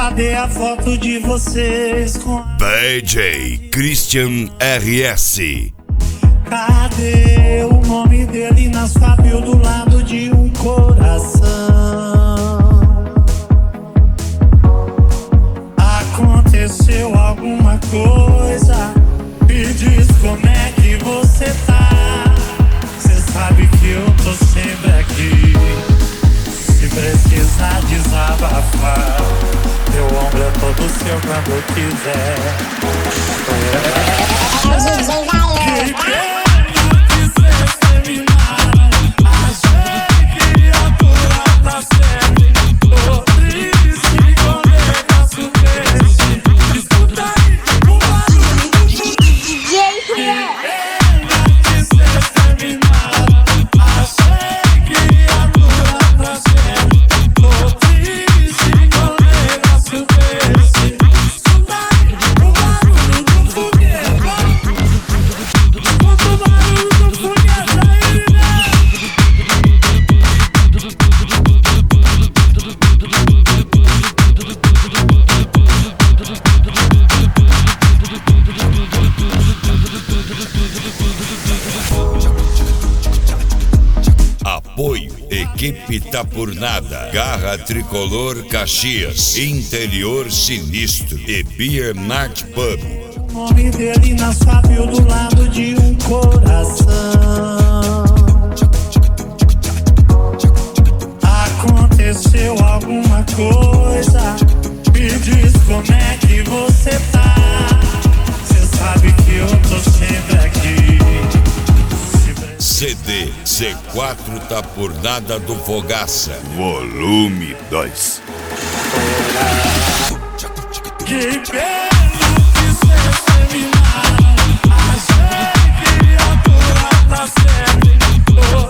Cadê a foto de vocês com DJ Christian RS? Cadê o nome dele na sua bio do lado de um coração? Aconteceu alguma coisa? Me diz como é que você tá. Cê sabe que eu tô sempre aqui. Se precisar desabafar, meu ombro é todo seu quando eu quiser. Apoio Equipe Tapurnada, Garra Tricolor Caxias, Interior Sinistro e Beer Mart Pub. O nome dele na sua bio do lado de um coração. Aconteceu alguma coisa? Me diz como é que você tá. Cê sabe que eu tô sempre aqui. CD C4 Tapurnada do Fogaça, Volume 2. Que pena que cê terminar. Achei que ia durar pra sempre.